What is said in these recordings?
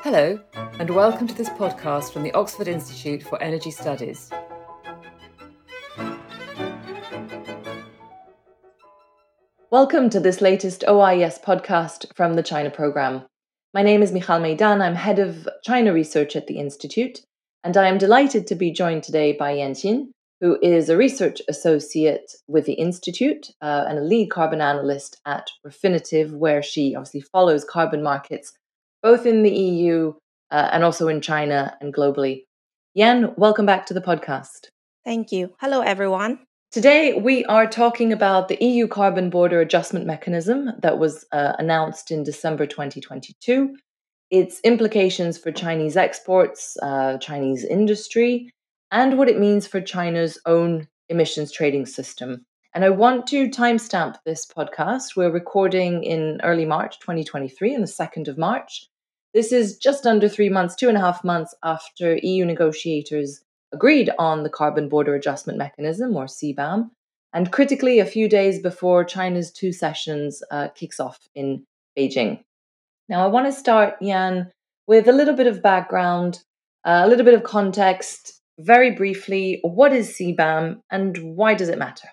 Hello, and welcome to this podcast from the Oxford Institute for Energy Studies. Welcome to this latest OIS podcast from the China programme. My name is Michal Meidan. I'm head of China research at the Institute, and I am delighted to be joined today by Yan Xin, who is a research associate with the Institute and a lead carbon analyst at Refinitiv, where she obviously follows carbon markets both in the EU and also in China and globally. Yan, welcome back to the podcast. Thank you. Hello, everyone. Today, we are talking about the EU Carbon Border Adjustment Mechanism that was announced in December 2022, its implications for Chinese exports, Chinese industry, and what it means for China's own emissions trading system. And I want to timestamp this podcast. We're recording in early March 2023, on the 2nd of March. This is just under 3 months, 2.5 months after EU negotiators agreed on the Carbon Border Adjustment Mechanism, or CBAM, and critically, a few days before China's two sessions kicks off in Beijing. Now, I want to start, Yan, with a little bit of background, a little bit of context. Very briefly, what is CBAM and why does it matter?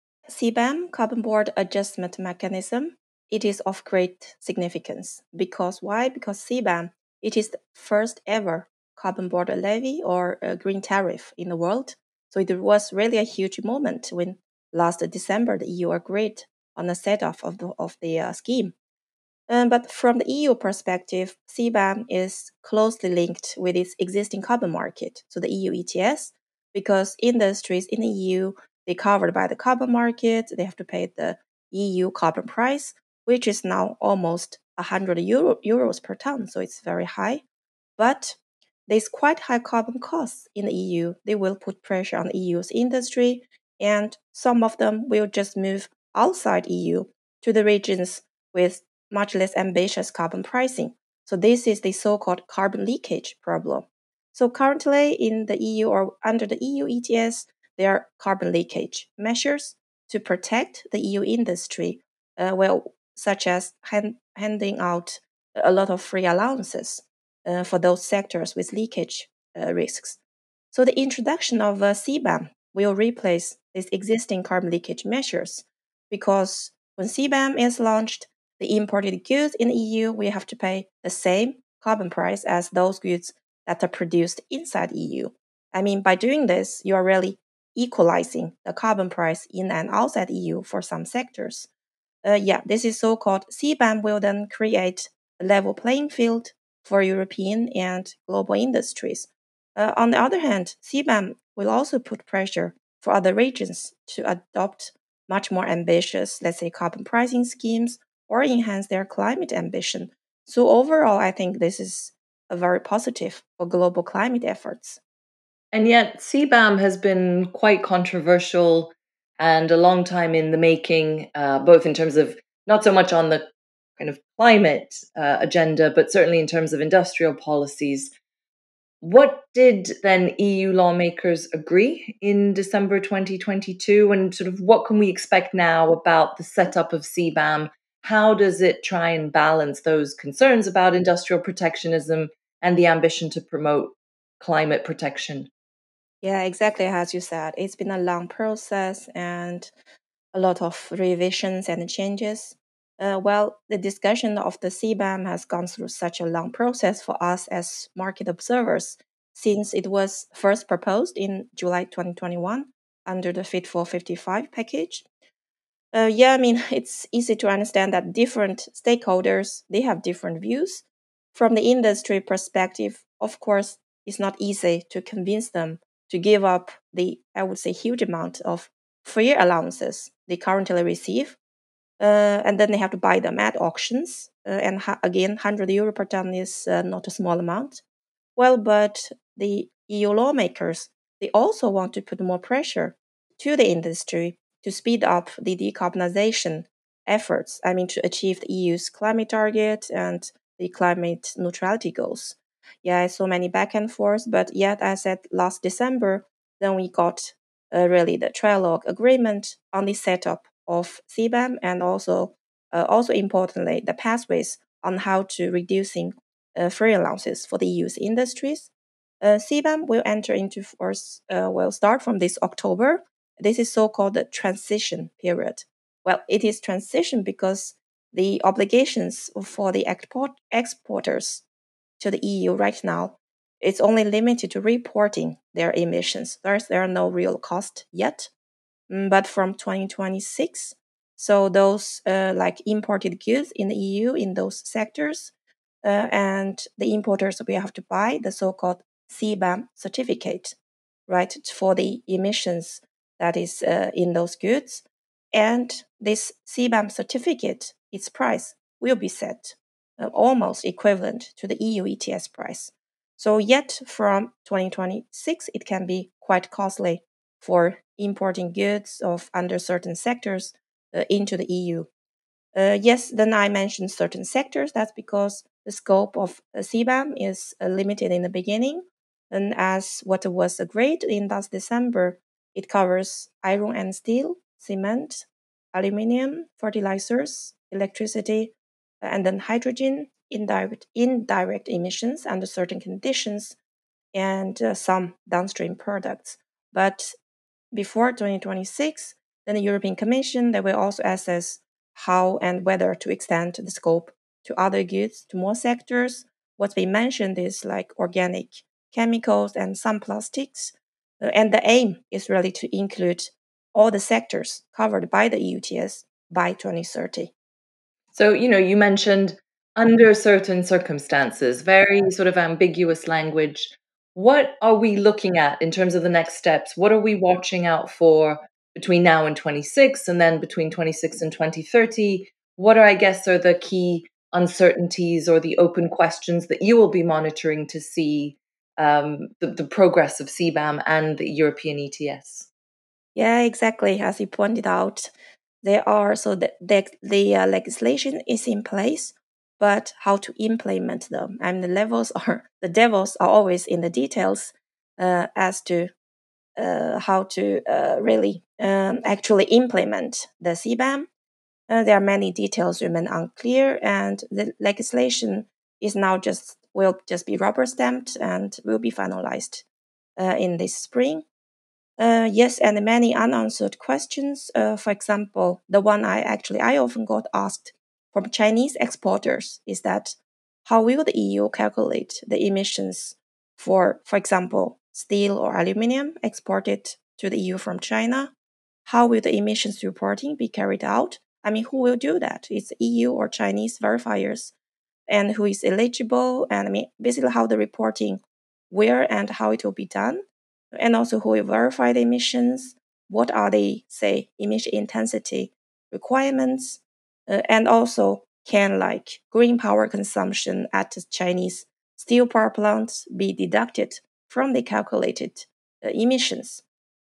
CBAM, Carbon Border Adjustment Mechanism, it is of great significance. Because why? Because CBAM, it is the first ever carbon border levy or a green tariff in the world. So it was really a huge moment when last December the EU agreed on the setup of the scheme. But from the EU perspective, CBAM is closely linked with its existing carbon market, so the EU ETS, because industries in the EU, they're covered by the carbon market, they have to pay the EU carbon price, which is now almost 100 euros per ton, so it's very high. But there's quite high carbon costs in the EU. They will put pressure on the EU's industry, and some of them will just move outside EU to the regions with much less ambitious carbon pricing. So this is the so-called carbon leakage problem. So currently in the EU or under the EU ETS, there are carbon leakage measures to protect the EU industry, such as handing out a lot of free allowances for those sectors with leakage risks. So the introduction of CBAM will replace these existing carbon leakage measures because when CBAM is launched, the imported goods in the EU will have to pay the same carbon price as those goods that are produced inside EU. I mean, by doing this, you are really equalizing the carbon price in and outside EU for some sectors. This is so-called CBAM will then create a level playing field for European and global industries. On the other hand, CBAM will also put pressure for other regions to adopt much more ambitious, let's say, carbon pricing schemes or enhance their climate ambition. So overall, I think this is a very positive for global climate efforts. And yet, CBAM has been quite controversial and a long time in the making, both in terms of not so much on the kind of climate agenda, but certainly in terms of industrial policies. What did then EU lawmakers agree in December 2022? And sort of what can we expect now about the setup of CBAM? How does it try and balance those concerns about industrial protectionism and the ambition to promote climate protection? Yeah, exactly as you said. It's been a long process and a lot of revisions and changes. The discussion of the CBAM has gone through such a long process for us as market observers since it was first proposed in July 2021 under the Fit for 55 package. It's easy to understand that different stakeholders, they have different views. From the industry perspective, of course, it's not easy to convince them to give up the, I would say, huge amount of free allowances they currently receive. And then they have to buy them at auctions. Again, 100 euro per ton is not a small amount. But the EU lawmakers, they also want to put more pressure to the industry to speed up the decarbonization efforts. I mean, to achieve the EU's climate target and the climate neutrality goals. Yeah, so many back and forth, but yet, as I said last December, then we got really the trilogue agreement on the setup of CBAM and also importantly, the pathways on how to reducing free allowances for the EU's industries. CBAM will enter into force, will start from this October. This is so-called the transition period. Well, it is transition because the obligations for the exporters to the EU right now, it's only limited to reporting their emissions. Thus, there are no real cost yet. But from 2026, so those like imported goods in the EU in those sectors, and the importers will have to buy the so-called CBAM certificate, right, for the emissions that is in those goods. And this CBAM certificate, its price will be set almost equivalent to the EU ETS price. So yet from 2026, it can be quite costly for importing goods of under certain sectors into the EU. Yes, then I mentioned certain sectors. That's because the scope of CBAM is limited in the beginning. And as what was agreed in last December, it covers iron and steel, cement, aluminium, fertilizers, electricity, and then hydrogen, indirect emissions under certain conditions, and some downstream products. But before 2026, then the European Commission, they will also assess how and whether to extend the scope to other goods, to more sectors. What's been mentioned is like organic chemicals and some plastics. And the aim is really to include all the sectors covered by the EUTS by 2030. So, you mentioned under certain circumstances, very sort of ambiguous language. What are we looking at in terms of the next steps? What are we watching out for between now and 26 and then between 26 and 2030? What are, I guess, are the key uncertainties or the open questions that you will be monitoring to see the progress of CBAM and the European ETS? Yeah, exactly. As you pointed out, there are so the legislation is in place, but how to implement them and the devils are always in the details as to how to really actually implement the CBAM. There are many details remain unclear, and the legislation is now will just be rubber stamped and will be finalized in this spring. Yes, and many unanswered questions. For example, the one I often got asked from Chinese exporters is that how will the EU calculate the emissions for example, steel or aluminium exported to the EU from China? How will the emissions reporting be carried out? I mean, who will do that? It's EU or Chinese verifiers, and who is eligible? And I mean, basically how the reporting, where and how it will be done, and also who will verify the emissions, what are the, say, emission intensity requirements, and also can like green power consumption at the Chinese steel power plants be deducted from the calculated emissions.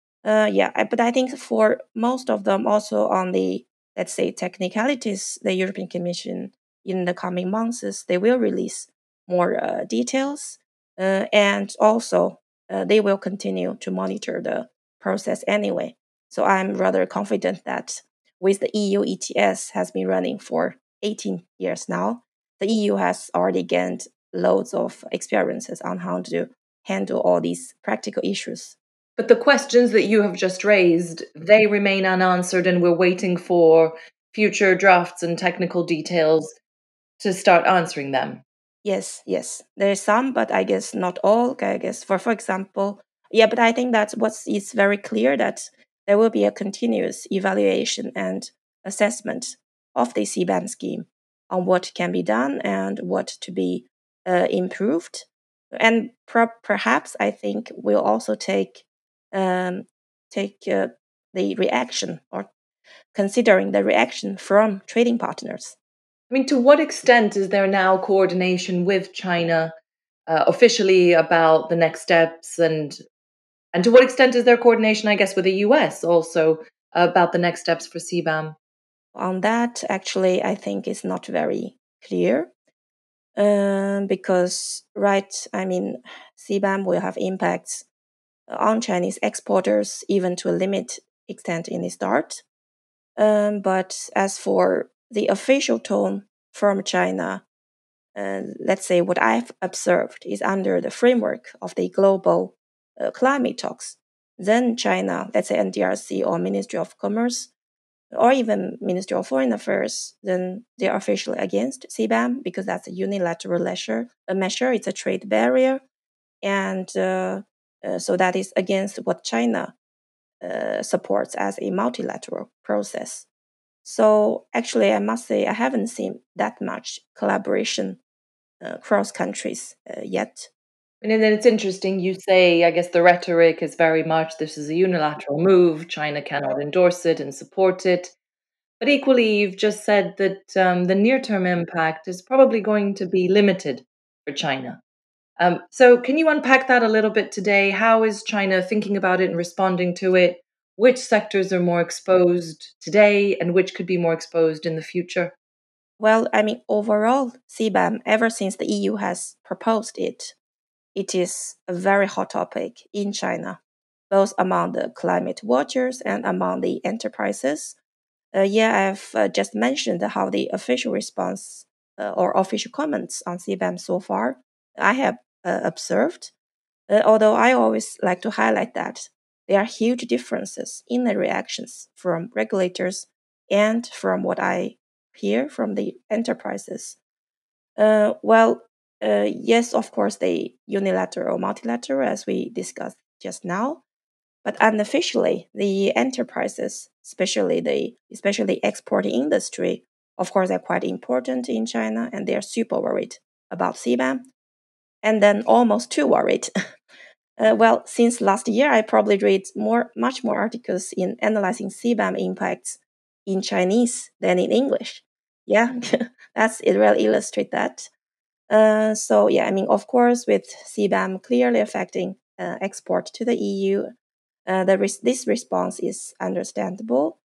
But I think for most of them, also on the, let's say, technicalities, the European Commission in the coming months, they will release more details, and also they will continue to monitor the process anyway. So I'm rather confident that with the EU ETS has been running for 18 years now, the EU has already gained loads of experiences on how to handle all these practical issues. But the questions that you have just raised, they remain unanswered, and we're waiting for future drafts and technical details to start answering them. Yes, yes. There's some, but I guess not all. I guess for example, yeah, but I think that's what is very clear that there will be a continuous evaluation and assessment of the CBAM scheme on what can be done and what to be improved. And perhaps I think we'll also um, take the reaction or considering the reaction from trading partners. I mean, to what extent is there now coordination with China officially about the next steps, and to what extent is there coordination, I guess, with the US also about the next steps for CBAM? On that, actually, I think it's not very clear because, right, I mean, CBAM will have impacts on Chinese exporters, even to a limit extent in the start. But as for the official tone from China, let's say what I've observed is under the framework of the global climate talks, then China, let's say NDRC or Ministry of Commerce, or even Ministry of Foreign Affairs, then they are officially against CBAM because that's a unilateral measure. It's a trade barrier, and so that is against what China supports as a multilateral process. So actually, I must say I haven't seen that much collaboration cross countries yet. And then it's interesting, you say, I guess the rhetoric is very much this is a unilateral move, China cannot endorse it and support it. But equally, you've just said that the near term impact is probably going to be limited for China. So, can you unpack that a little bit today? How is China thinking about it and responding to it? Which sectors are more exposed today and which could be more exposed in the future? Well, I mean, overall, CBAM, ever since the EU has proposed it, it is a very hot topic in China, both among the climate watchers and among the enterprises. I've just mentioned how the official response or official comments on CBAM so far I have observed. Although I always like to highlight that there are huge differences in the reactions from regulators and from what I hear from the enterprises. Well, yes, of course, they unilateral or multilateral, as we discussed just now, but unofficially, the enterprises, especially the exporting industry, of course, are quite important in China, and they are super worried about CBAM, and then almost too worried. Well, since last year, I probably read much more articles in analyzing CBAM impacts in Chinese than in English. Yeah, it really illustrates that. So yeah, I mean, of course, with CBAM clearly affecting export to the EU, this response is understandable.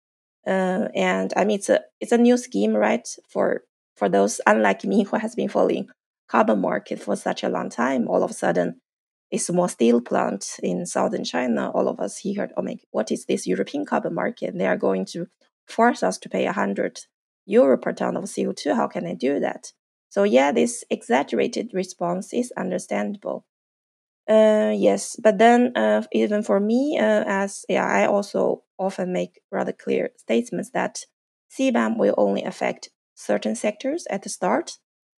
And I mean, it's a new scheme, right? For those unlike me who has been following carbon market for such a long time, all of a sudden, a small steel plant in southern China, all of us here, oh my, what is this European carbon market? They are going to force us to pay 100 euro per ton of CO2. How can they do that? So yeah, this exaggerated response is understandable. Yes, but then even for me, as yeah, I also often make rather clear statements that CBAM will only affect certain sectors at the start,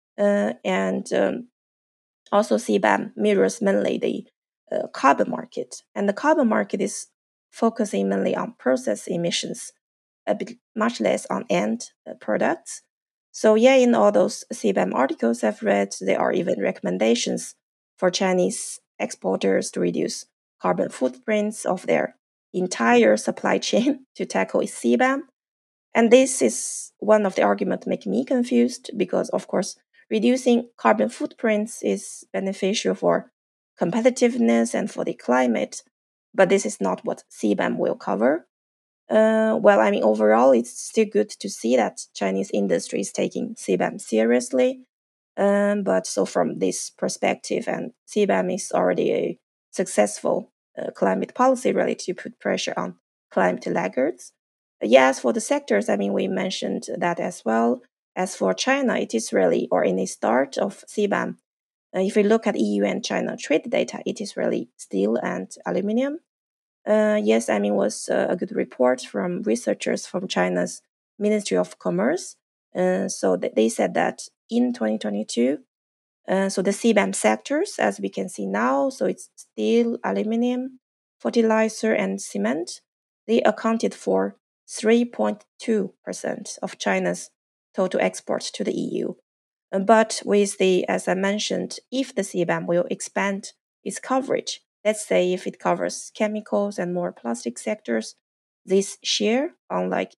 and also CBAM mirrors mainly the carbon market, and the carbon market is focusing mainly on process emissions, a bit much less on end products. So yeah, in all those CBAM articles I've read, there are even recommendations for Chinese exporters to reduce carbon footprints of their entire supply chain to tackle CBAM. And this is one of the arguments making me confused because, of course, reducing carbon footprints is beneficial for competitiveness and for the climate, but this is not what CBAM will cover. Well, I mean, overall, it's still good to see that Chinese industry is taking CBAM seriously. But so from this perspective, and CBAM is already a successful climate policy really to put pressure on climate laggards. Yes, for the sectors, I mean, we mentioned that as well. As for China, it is really, or in the start of CBAM, if we look at EU and China trade data, it is really steel and aluminium. Yes, I mean, was a good report from researchers from China's Ministry of Commerce. So they said that in 2022, so the CBAM sectors, as we can see now, so it's steel, aluminium, fertilizer, and cement, they accounted for 3.2% of China's total exports to the EU. But with the, as I mentioned, if the CBAM will expand its coverage, let's say if it covers chemicals and more plastic sectors, this share, unlike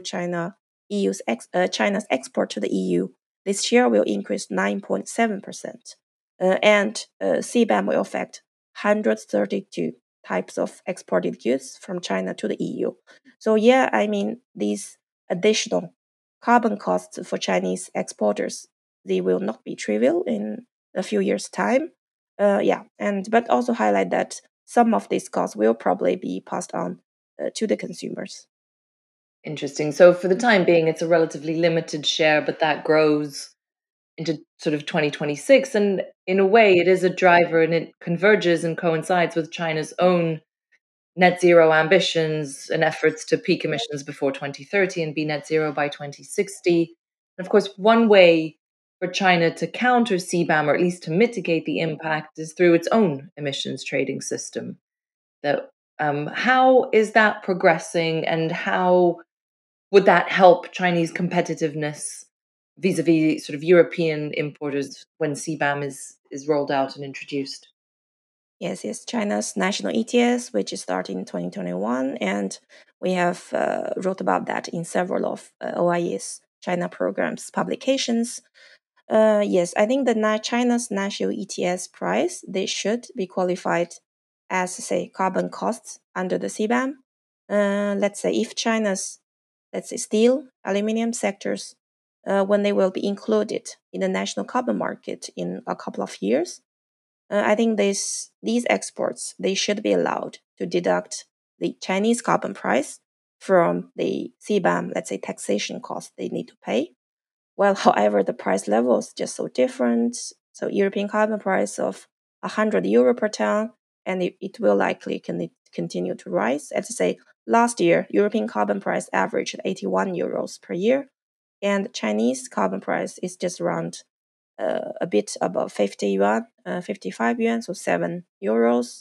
China's export to the EU, this share will increase 9.7%. And CBAM will affect 132 types of exported goods from China to the EU. So yeah, I mean, these additional carbon costs for Chinese exporters, they will not be trivial in a few years' time. But also highlight that some of these costs will probably be passed on to the consumers. Interesting. So, for the time being, it's a relatively limited share, but that grows into sort of 2026. And in a way, it is a driver and it converges and coincides with China's own net zero ambitions and efforts to peak emissions before 2030 and be net zero by 2060. And of course, one way for China to counter CBAM, or at least to mitigate the impact, is through its own emissions trading system. That how is that progressing, and how would that help Chinese competitiveness vis-a-vis sort of European importers when CBAM is rolled out and introduced? Yes, it's China's national ETS, which is starting in 2021, and we have wrote about that in several of OIE's China programs publications. Yes, I think the China's national ETS price, they should be qualified as, say, carbon costs under the CBAM. Let's say if China's, let's say, steel, aluminum sectors, when they will be included in the national carbon market in a couple of years, I think these exports, they should be allowed to deduct the Chinese carbon price from the CBAM, let's say, taxation cost they need to pay. Well, however, the price level is just so different. So European carbon price of 100 euro per ton, and it will likely continue to rise. Let's say last year, European carbon price averaged 81 euros per year, and Chinese carbon price is just around a bit above 50 yuan, 55 yuan, so 7 euros.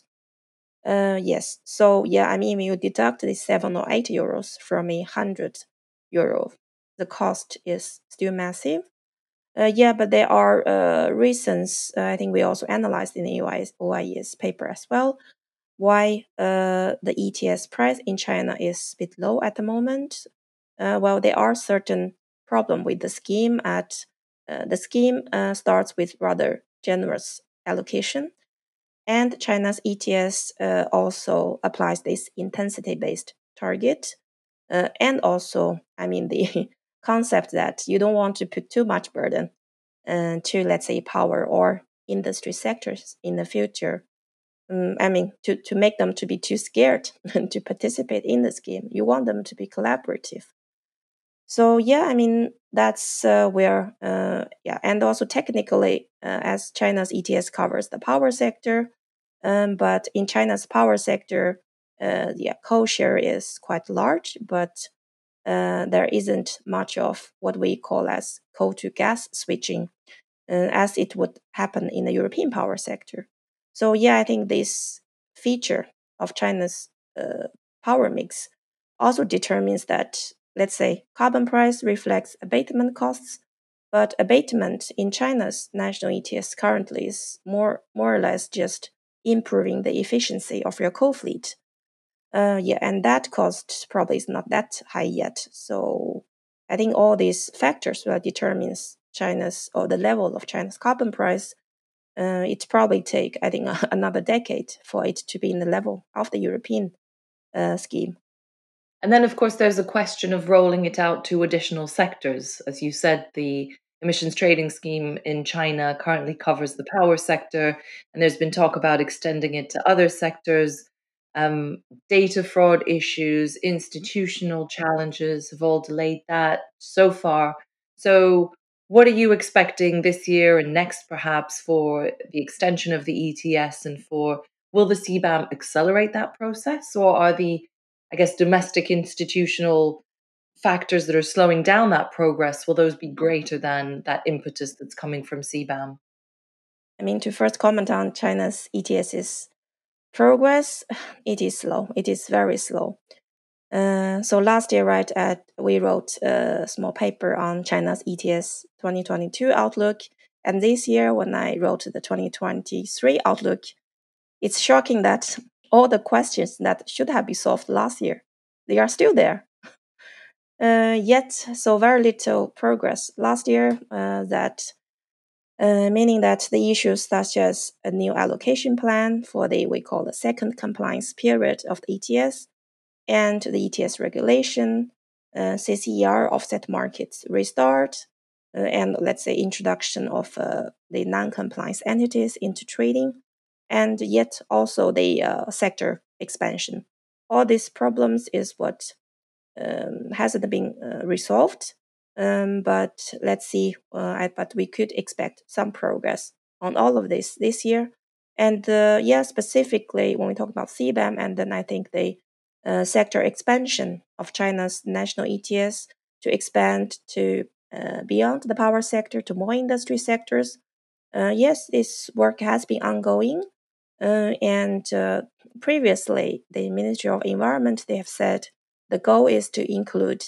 Yes, so yeah, I mean, when you deduct the 7 or 8 euros from 100 euro, the cost is still massive. Yeah, but there are reasons, I think we also analyzed in the OIE's paper as well, why the ETS price in China is a bit low at the moment. Well, there are certain problems with the scheme. The scheme starts with rather generous allocation, and China's ETS also applies this intensity-based target, and also, I mean, the concept that you don't want to put too much burden to, let's say, power or industry sectors in the future. I mean, to make them to be too scared to participate in the scheme. You want them to be collaborative. So yeah, I mean that's where yeah, and also technically, as China's ETS covers the power sector, but in China's power sector, yeah, coal share is quite large, but there isn't much of what we call as coal to gas switching, as it would happen in the European power sector. So yeah, I think this feature of China's power mix also determines that, let's say, carbon price reflects abatement costs, but abatement in China's national ETS currently is more or less just improving the efficiency of your coal fleet. Yeah, and that cost probably is not that high yet. So I think all these factors will determine China's, or the level of China's carbon price. It probably take, I think, another decade for it to be in the level of the European scheme. And then, of course, there's a question of rolling it out to additional sectors. As you said, the emissions trading scheme in China currently covers the power sector, and there's been talk about extending it to other sectors. Data fraud issues, institutional challenges have all delayed that so far. So, what are you expecting this year and next, perhaps, for the extension of the ETS, and for will the CBAM accelerate that process, or are the, I guess, domestic institutional factors that are slowing down that progress, will those be greater than that impetus that's coming from CBAM? I mean, to first comment on China's ETS's progress, it is slow. It is very slow. So last year, right, we wrote a small paper on China's ETS 2022 outlook. And this year, when I wrote the 2023 outlook, it's shocking that all the questions that should have been solved last year, they are still there. Yet, so very little progress last year, meaning that the issues such as a new allocation plan for the, we call the second compliance period of the ETS, and the ETS regulation, CCER offset markets restart, and let's say introduction of the non-compliance entities into trading, and yet also the sector expansion. All these problems is what hasn't been resolved. But let's see. But we could expect some progress on all of this year. And yeah, specifically when we talk about CBAM, and then I think the sector expansion of China's national ETS to expand to beyond the power sector to more industry sectors. Yes, this work has been ongoing. And previously, the Ministry of Environment they have said the goal is to include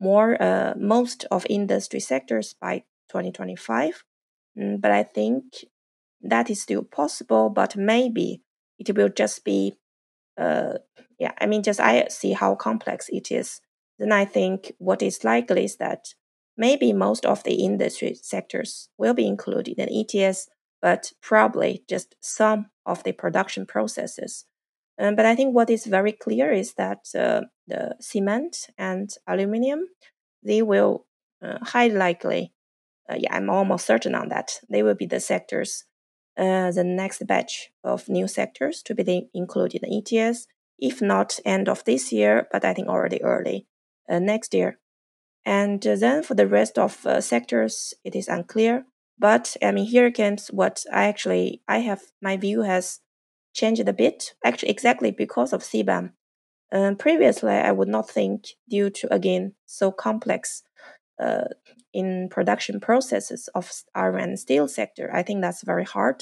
most of industry sectors by 2025. But I think that is still possible. But maybe it will just be yeah. I mean, just I see how complex it is. Then I think what is likely is that maybe most of the industry sectors will be included in ETS, but probably just some of the production processes. But I think what is very clear is that the cement and aluminium, they will highly likely, yeah, I'm almost certain on that, they will be the sectors, the next batch of new sectors to be included in ETS, if not end of this year, but I think already early next year. And then for the rest of sectors, it is unclear. But I mean, here comes what I have my view has changed a bit. Actually, exactly because of CBAM. Previously, I would not think due to again so complex uh, in production processes of iron and steel sector. I think that's very hard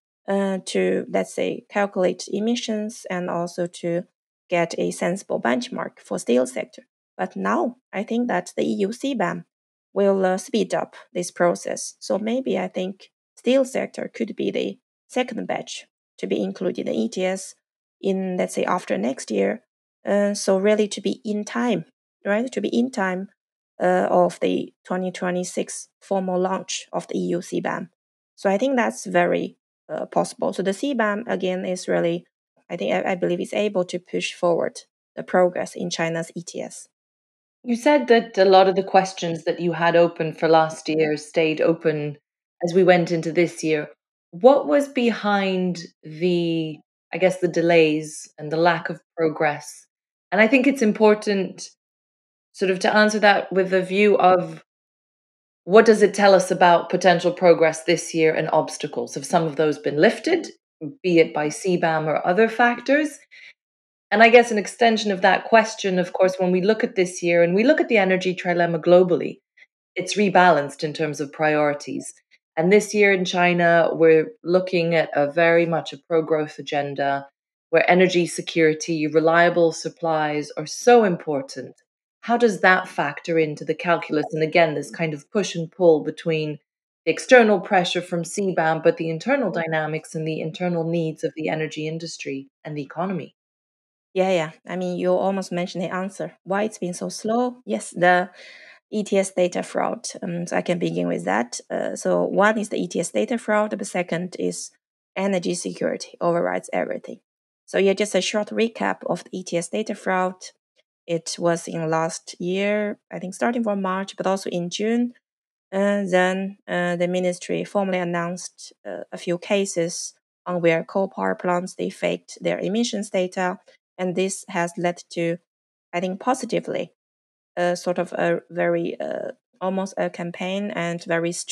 to let's say calculate emissions and also to get a sensible benchmark for steel sector. But now I think that the EU CBAM will speed up this process. So maybe I think steel sector could be the second batch to be included in ETS in let's say after next year. So really to be in time, right? To be in time of the 2026 formal launch of the EU CBAM. So I think that's very possible. So the CBAM again is really, I believe, is able to push forward the progress in China's ETS. You said that a lot of the questions that you had open for last year stayed open as we went into this year. What was behind the, I guess, the delays and the lack of progress? And I think it's important sort of to answer that with a view of what does it tell us about potential progress this year and obstacles? Have some of those been lifted, be it by CBAM or other factors? And I guess an extension of that question, of course, when we look at this year and we look at the energy trilemma globally, it's rebalanced in terms of priorities. And this year in China, we're looking at a very much a pro growth agenda where energy security, reliable supplies are so important. How does that factor into the calculus? And again, this kind of push and pull between the external pressure from CBAM, but the internal dynamics and the internal needs of the energy industry and the economy. Yeah. I mean, you almost mentioned the answer. Why it's been so slow? Yes, the ETS data fraud. So I can begin with that. So one is the ETS data fraud. The second is energy security overrides everything. So yeah, just a short recap of the ETS data fraud. It was in last year, I think, starting from March, but also in June. Then the ministry formally announced a few cases on where coal power plants they faked their emissions data, and this has led to, I think, positively, sort of a very almost a campaign and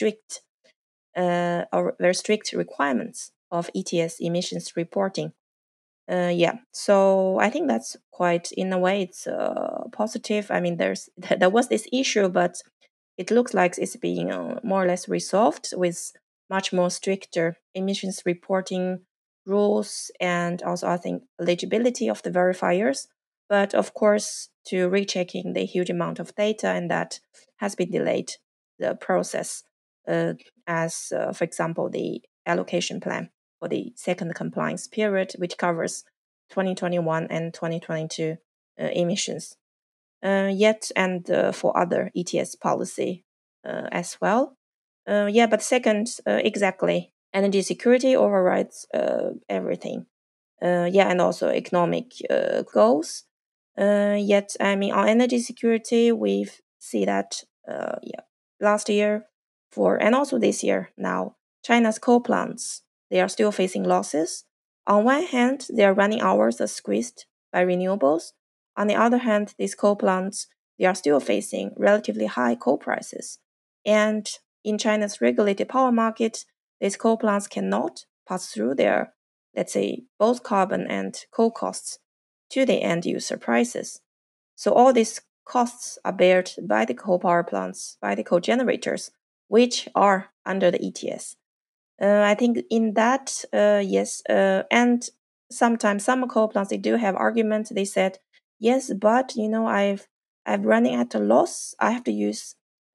very strict requirements of ETS emissions reporting. Yeah, so I think that's quite, in a way, it's positive. I mean, there was this issue, but it looks like it's being more or less resolved with much more stricter emissions reporting rules and also I think eligibility of the verifiers. But of course, to rechecking the huge amount of data and that has been delayed the process, uh, as for example the allocation plan for the second compliance period, which covers 2021 and 2022 emissions. Yet and for other ETS policy as well. Yeah, but second, exactly, energy security overrides everything. Yeah, and also economic goals. Yet, I mean, on energy security, we see that yeah, last year for and also this year now, China's coal plants they are still facing losses. On one hand, their running hours are squeezed by renewables. On the other hand, these coal plants they are still facing relatively high coal prices. And in China's regulated power market, these coal plants cannot pass through their, let's say, both carbon and coal costs to the end user prices. So all these costs are bared by the coal power plants, by the coal generators, which are under the ETS. I think in that, yes, and sometimes some coal plants they do have arguments. They said, yes, but I'm running at a loss. I have to use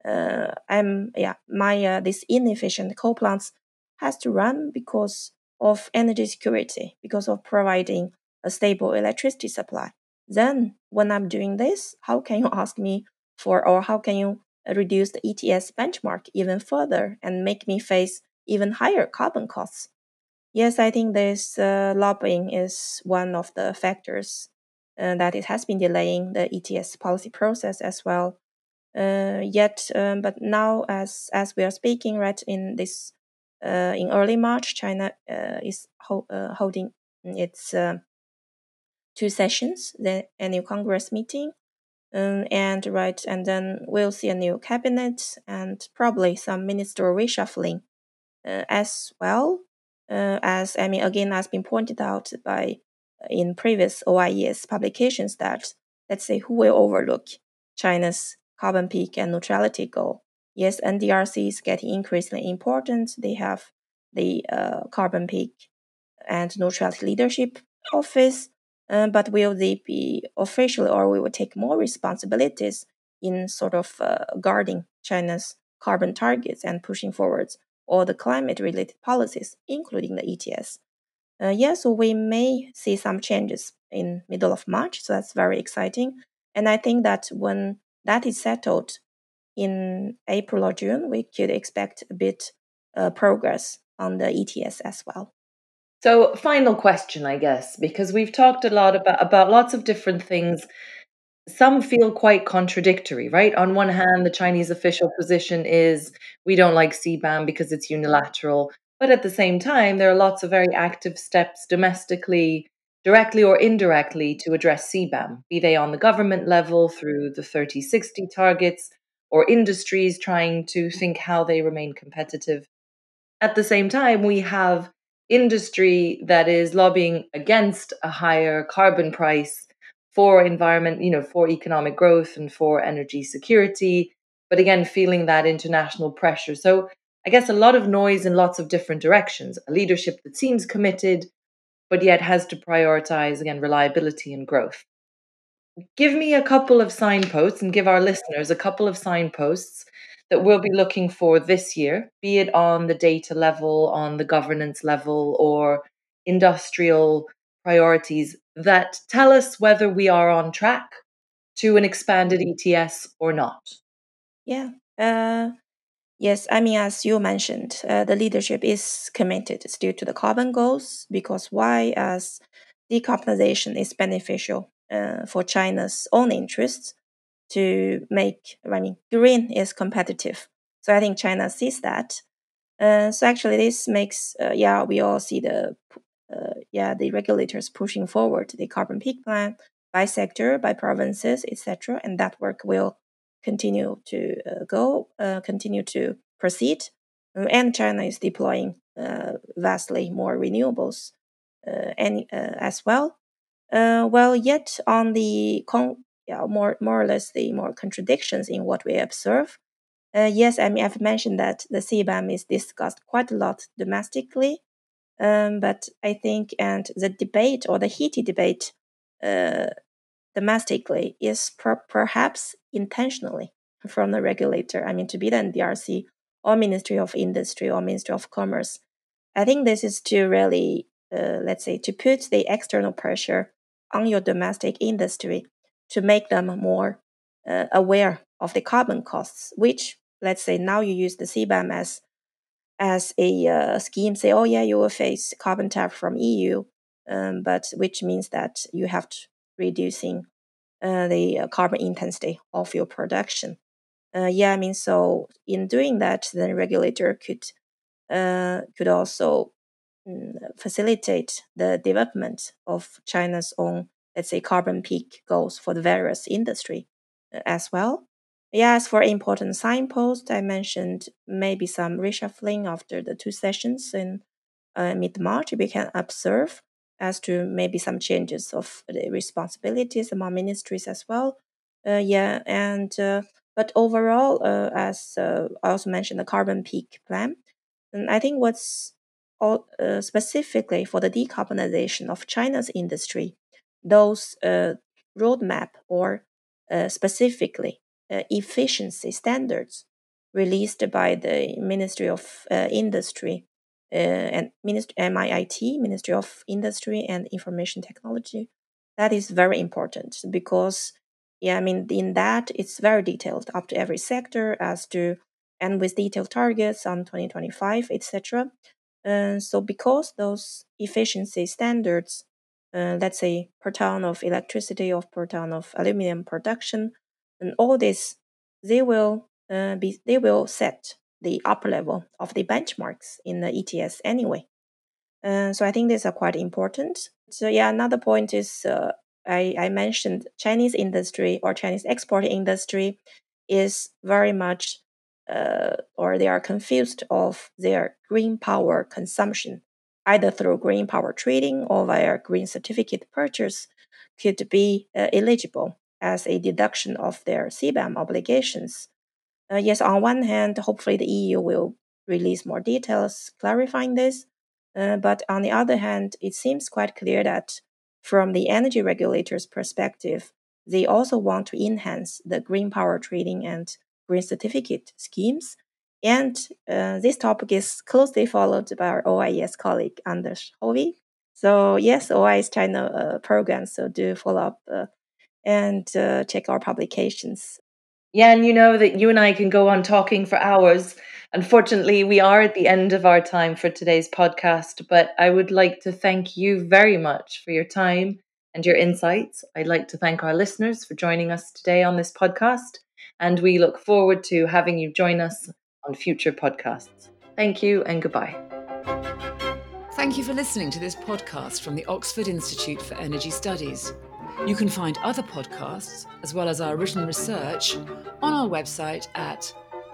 my this inefficient coal plants has to run because of energy security, because of providing a stable electricity supply. Then when I'm doing this, how can you ask me for, or how can you reduce the ETS benchmark even further and make me face even higher carbon costs? Yes, I think this lobbying is one of the factors that it has been delaying the ETS policy process as well. But now, as we are speaking, right in this in early March, China is holding its two sessions, the annual Congress meeting, and then we'll see a new cabinet and probably some ministerial reshuffling as well. As I mean, again, has been pointed out by in previous OIES publications that, let's say, who will overlook China's carbon peak and neutrality goal? Yes, NDRC is getting increasingly important. They have the carbon peak and neutrality leadership office, but will they be officially, or we will take more responsibilities in sort of guarding China's carbon targets and pushing forward all the climate-related policies, including the ETS? So we may see some changes in middle of March, so that's very exciting. And I think that when that is settled in April or June, we could expect a bit progress on the ETS as well. So, final question, I guess, because we've talked a lot about lots of different things. Some feel quite contradictory, right? On one hand, the Chinese official position is we don't like CBAM because it's unilateral. But at the same time, there are lots of very active steps domestically, directly or indirectly, to address CBAM, be they on the government level through the 30/60 targets, or industries trying to think how they remain competitive. At the same time, we have industry that is lobbying against a higher carbon price for environment, for economic growth and for energy security, but again, feeling that international pressure. So I guess a lot of noise in lots of different directions, a leadership that seems committed, but yet has to prioritize, again, reliability and growth. Give me a couple of signposts and give our listeners a couple of signposts that we'll be looking for this year, be it on the data level, on the governance level, or industrial priorities that tell us whether we are on track to an expanded ETS or not. Yeah. Yes, I mean, as you mentioned, the leadership is committed still to the carbon goals because why? As decarbonization is beneficial for China's own interests to make, I mean, green is competitive. So I think China sees that. So actually, this makes, we all see the regulators pushing forward the carbon peak plan by sector, by provinces, etc., and that work will continue to continue to proceed. And China is deploying vastly more renewables as well. Yet on the more or less the more contradictions in what we observe. Yes, I mean I've mentioned that the CBAM is discussed quite a lot domestically, but I think and the debate or the heated debate uh, domestically is perhaps intentionally from the regulator. I mean, to be the NDRC or Ministry of Industry or Ministry of Commerce. I think this is to really, let's say, to put the external pressure on your domestic industry to make them more aware of the carbon costs, which, let's say, now you use the CBAM as a scheme, say, oh yeah, you will face carbon tariff from EU, but which means that you have to reducing the carbon intensity of your production. I mean, so in doing that, the regulator could also facilitate the development of China's own, let's say, carbon peak goals for the various industry. as well. Yes, for important signposts, I mentioned maybe some reshuffling after the 2 sessions in mid-March. We can observe as to maybe some changes of the responsibilities among ministries as well. But overall, as I also mentioned, the carbon peak plan, and I think what's specifically for the decarbonization of China's industry, those roadmap or specifically efficiency standards released by the Ministry of Industry and MIIT, Ministry of Industry and Information Technology. That is very important because, yeah, I mean, in that it's very detailed up to every sector as to, and with detailed targets on 2025, etc. So because those efficiency standards, let's say per ton of electricity or per ton of aluminum production, and all this, they will set the upper level of the benchmarks in the ETS anyway. So I think these are quite important. So yeah, another point is I mentioned Chinese industry or Chinese export industry is very much or they are confused of their green power consumption, either through green power trading or via green certificate purchase, could be eligible as a deduction of their CBAM obligations. Yes, on one hand, hopefully the EU will release more details clarifying this. But on the other hand, it seems quite clear that from the energy regulators' perspective, they also want to enhance the green power trading and green certificate schemes. And this topic is closely followed by our OIS colleague, Anders Hovig. So, yes, OIS China program, so do follow up and check our publications. Yeah, and you know that you and I can go on talking for hours. Unfortunately, we are at the end of our time for today's podcast, but I would like to thank you very much for your time and your insights. I'd like to thank our listeners for joining us today on this podcast, and we look forward to having you join us on future podcasts. Thank you and goodbye. Thank you for listening to this podcast from the Oxford Institute for Energy Studies. You can find other podcasts, as well as our written research, on our website at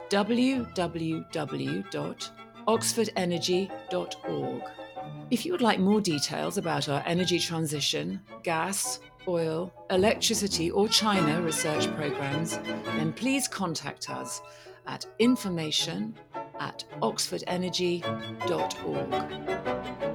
www.oxfordenergy.org. If you would like more details about our energy transition, gas, oil, electricity, or China research programs, then please contact us at information@oxfordenergy.org.